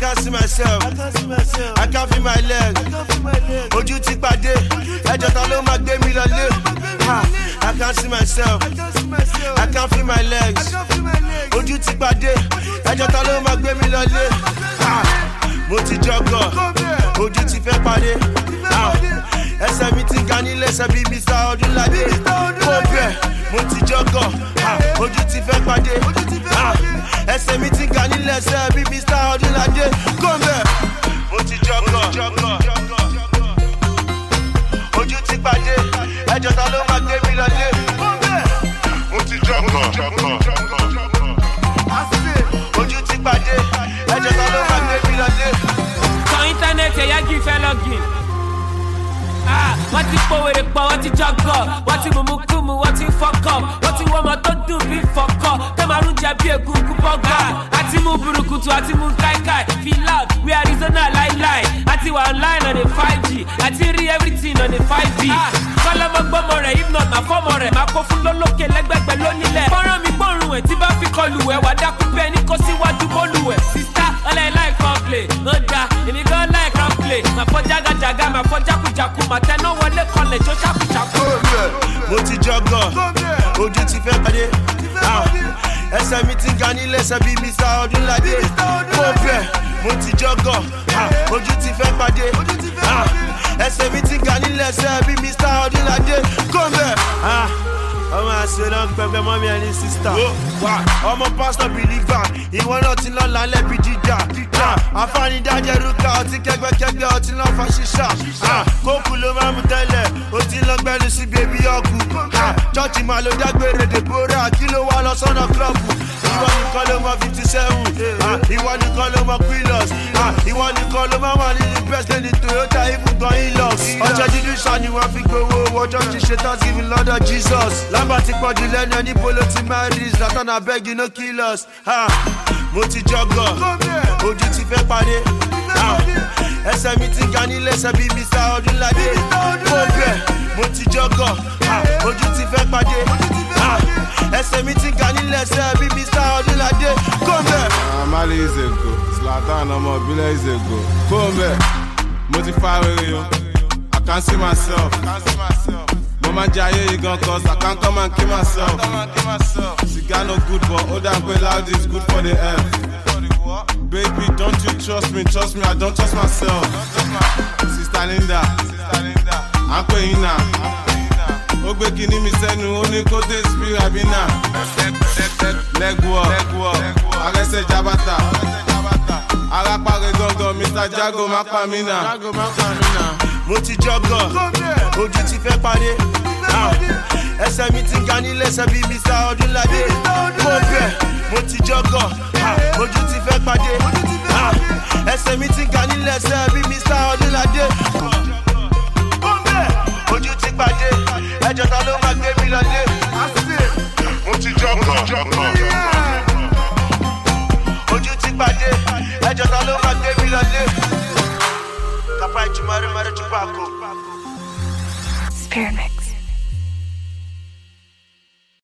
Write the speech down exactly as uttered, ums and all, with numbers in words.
can't see myself. I can't feel my legs. Ojú ti pàdé. Ẹjọ́ ta ló máa gbé mi lọlé. I can't see myself. I can't feel my legs. Ojú ti pàdé. Ẹjọ́ ta ló máa gbé mi lọlé. Mo ti jọgọ̀. Ojú ti fẹ́ pàdé. Ẹsẹ̀ mi ti ga nílé ẹsẹ̀ bíi mister Ọdúnládé. Mo bẹ̀, mo ti jọgọ̀. Ojú ti fẹ́ pàdé. Ẹsẹ̀ mi ti ga nílé ẹsẹ̀ bíi mister Ọdúnládé. Mo bẹ̀, mo ti jọgọ̀. Ojú ti pàdé. Ẹjọ́ ta ló máa gbé mi lọlé. Mo ti jọgọ̀. Ojú ti pàdé. Ẹjọ́ ta ló máa gbé mi lọlé. Sọ íńtánẹ́ẹ̀tì ẹ̀yà kì í fẹ́ login. Wọ́n ti pòwèrè pọ̀, wọ́n ti jọgọ̀, wọ́n ti mùmú kùmù, wọ́n ti fọ́kọ̀, wọ́n ti wọ́n ọmọ tó dùn bí fọ́kọ̀, tẹ́ máa ń jẹ bí egungun bọ́gà. Àti mú burúkutu, àti mú káíkáí, feel loud, we Arizona láíláí. Àti wà online on a five G, àti rí everything on a five G. Kọ́lọ́mọ gbọ́mọ rẹ̀, if not máa fọ́mọ rẹ̀, máa kó fún lólókè lẹ́gbẹ̀gbẹ̀ lónílẹ̀. Fọ́nrán mi gbọ́rùn ẹ̀ tí bá fi kọlù ẹ̀, wà dákú bẹ́ẹ̀ ní kó síwájú bólú ẹ̀. Sista ọlẹ́ láì kan play, ó da, èmi gan láì kan play. Màá fọ́ jágàjàgà, màá fọ́ jákujàku, màá tẹná wọlé kọlẹ̀ tó ṣàkùṣàkù. Mo ti jọgọ̀, ojú ti fẹ́ pàdé. Ẹsẹ̀ mi ti ga nílé ẹsẹ̀ bíi mister Ọdúnládé. Mo bẹ̀, mo ti jọgọ̀, ojú ti fẹ́ pàdé. Ẹsẹ̀ mi ti ga nílé ẹsẹ̀ bíi mister Ọdúnládé. Mo bẹ̀, ọmọ àṣẹlẹ̀ ń pẹpẹ mọ́ mi ẹni sísítà. Ọmọ pásítọ̀ bìlígbà, ìwọ náà ti lọ lálẹ́ bí jíjà. Àfáàní dájẹ́ rúkà, ọtí kẹgbẹ́kẹgbẹ́, ọtí lọ́ fa ṣíṣà. Kókù ló máa mú tẹ́lẹ̀, ó ti lọ gbẹ́nu sí bèbí ọkù. Chọ́ọ̀chì máa ló dágbére Deborah, kí ló wá lọ sọ́nà klọ́ọ̀bù. Ìwọ nìkan ló mọ fifty seven, ìwọ nìkan ló mọ Quillos, ìwọ nìkan ló máa wà nínú best lane Toyota ibùgbọ̀n Hilux. Ọjọ́ dídú ṣá ni wọ́n fi gbowó, ọjọ́ ti ṣe Thanksgiving lọ́dọ̀ Jesus. Lábà ti pọ̀jù lẹ́nu ẹni polo ti máa rí Zlatan abeg you no kill us. Mo ti jọgọ̀, ojú ti fẹ́ pàdé. Ẹsẹ̀ mi ti ga nílé ẹsẹ̀ bíi mister Ọdúnládé. Mo bẹ̀, mo ti jọgọ̀, ojú ti fẹ́ pàdé. Ẹsẹ̀ mi ti ga nílé ẹsẹ̀ bíi mister Ọdúnládé. Kóńbẹ̀. Amali is a go, Zlatan ọmọ ìbílẹ̀ is a go. Kóńbẹ̀, mo ti fa rere o, I can see myself. Mo máa ń jẹ ayé yìí gan cause I can't come and kill myself. Cigar no good but ó dà pé loud is good for the health. Baby, don't you trust me, trust me, I don't trust myself. Sister Linda, à ń pè yín náà. Ó gbé kíní mi sẹ́nu, ó ní kó dé sí Rabina. Legwork, arẹ́sẹ̀ Jabata. Arápáre gangan, mister Jago má pa mí náà. Mo ti jọgọ̀, ojú ti fẹ́ pàdé. Ẹsẹ̀ mi ti ga nílé ẹsẹ̀ bíi mister Ọdúnládé. Mo bẹ̀, mo ti jọgọ̀, ojú ti fẹ́ pàdé. Ẹsẹ̀ mi ti ga nílé ẹsẹ̀ bíi mister Ọdúnládé. Ojú ti pàdé, ẹjọ́ ta ló máa gbé mi lọlé. Mo ti jọgọ̀, ojú ti pàdé, ẹjọ́ ta ló máa gbé mi lọlé. Kapai Chumari Mari Chupako. Spearmint.